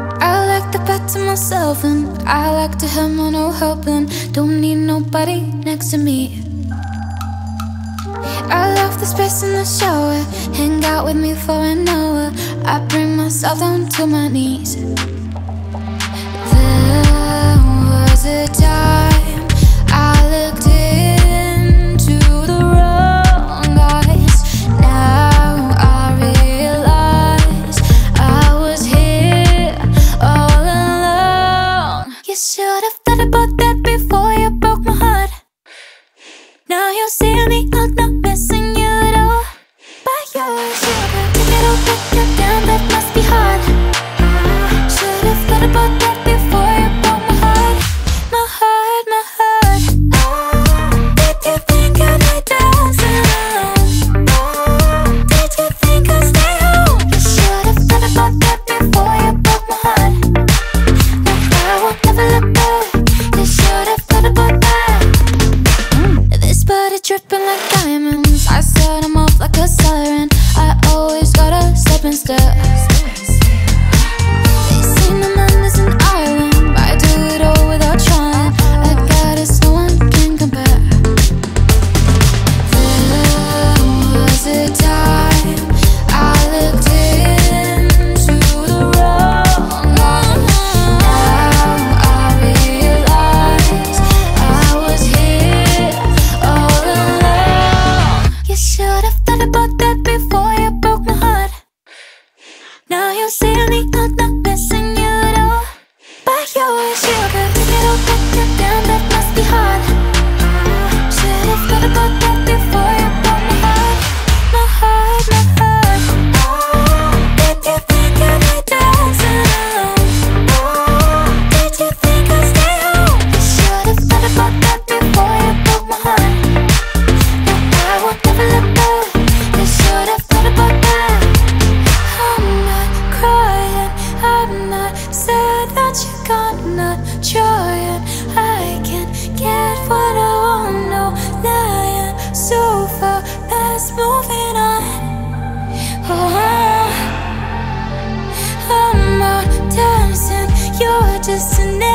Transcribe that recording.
I like the back to myself, and I like to have my no helping. Don't need nobody next to me. I love the space in the shower. Hang out with me for an hour. I bring myself down to my knees. There was a time I looked into the wrong eyes. Now I realize I was here all along. You should have thought about that before you broke my heart. Now you see me, I'm not missing you at all. But you're sugar, take it all back, goddamn, that must be hard. Should have thought about that before you broke my heart. My heart, my heart. Did you think I'd lay down? Did you think I'd stay home? You should have thought about that before you broke my heart. No, I will never let go. You should have thought about that. This body dripping like diamonds. I set them off like a siren. I always gotta step and step. They say no man is an island. I do it all without trying. I got it, no one can compare. There was a time I looked into the wrong eyes. Now I realize I was here all along. You should have thought about that before you broke my heart. Now you see me, I'm not missing you at all. But you're sugar, take it all back, goddamn, that must be hard. Should have thought about that before you broke my heart. My heart, my heart. Did you think I'd lay down? Did you think I'd stay home? You should have thought about that before you broke my heart. No, I will never let go. You should have thought about that. I'm not crying, I'm not sad that you're gone, not trying. I can't get what I want, no lying. So far past moving on. Oh, I'm out dancing, you're just an